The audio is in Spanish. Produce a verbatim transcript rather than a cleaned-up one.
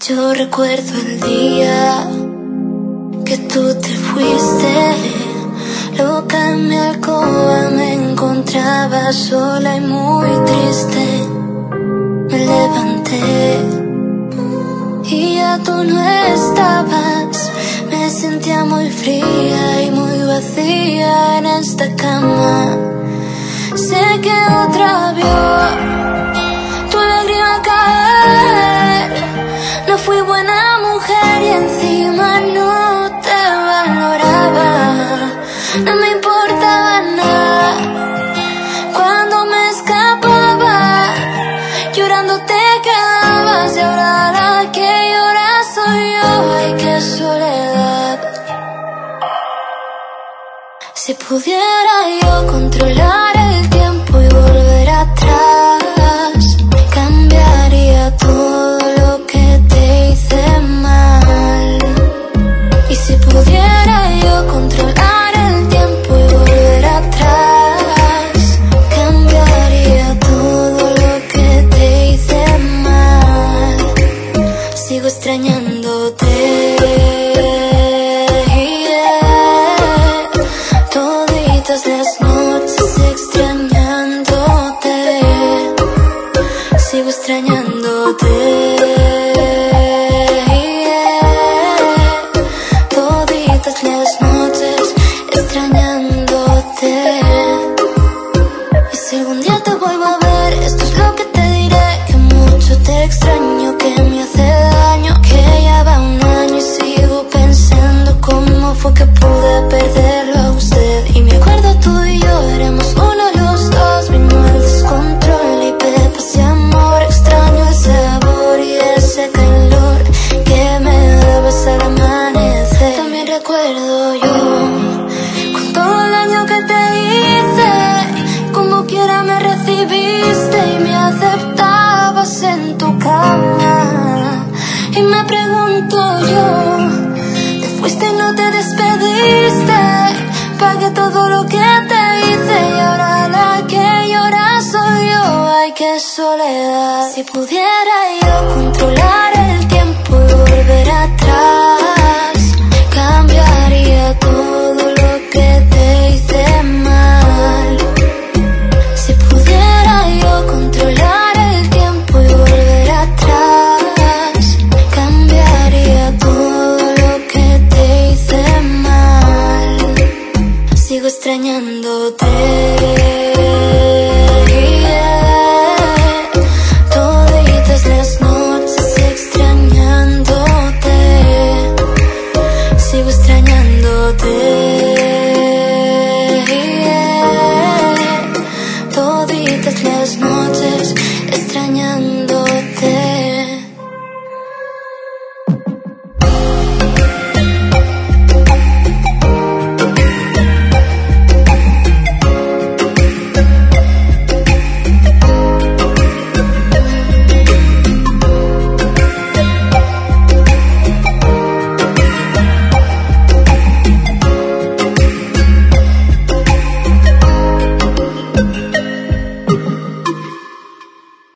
Yo recuerdo el día que tú te fuiste, loca en mi alcoba me encontraba sola y muy triste. Me levanté y ya tú no estabas. Me sentía muy fría y muy vacía en esta cama. Sé que otra vio tu lágrima caer. No fui buena mujer y encima no te valoraba. No me importaba nada cuando me escapaba. Llorando te quedabas y ahora la que llora soy yo. Ay, qué soledad. Si pudiera yo controlar el tiempo y volver atrás, cambiaría todo lo que te hice mal. Y si pudiera yo controlar el tiempo y volver atrás, cambiaría todo lo que te hice mal. Sigo extrañándote, yeah. Toditas las noches extrañándote. Sigo extrañándote, yeah. Toditas las noches extrañándote. Y si algún día te vuelvo a ver, esto es lo que te diré: que mucho te extraño, que me hace daño, que ya va un año y sigo pensando cómo fue que pude perderlo a usted. Y me acuerdo tú y yo éramos uno los dos. Vino el descontrol y pepas ese amor. Extraño el sabor y ese calor que me dabas al amanecer. También recuerdo yo con todo el daño que te hice. Como quiera me recibiste y me aceptabas en tu cama. Y me pregunto yo, te fuiste y no te despediste. Pagué todo lo que te hice y ahora la que llora soy yo. Ay, qué soledad. Si pudiera yo controlar el tiempo y volver atrás, cambiaría todo lo que te hice mal. Si pudiera yo controlar el tiempo y volver atrás, cambiaría todo lo que te hice mal. Sigo extrañándote, yeah. Toditas las noches extrañándote. Sigo extrañándote, yeah. Toditas las noches extrañándote.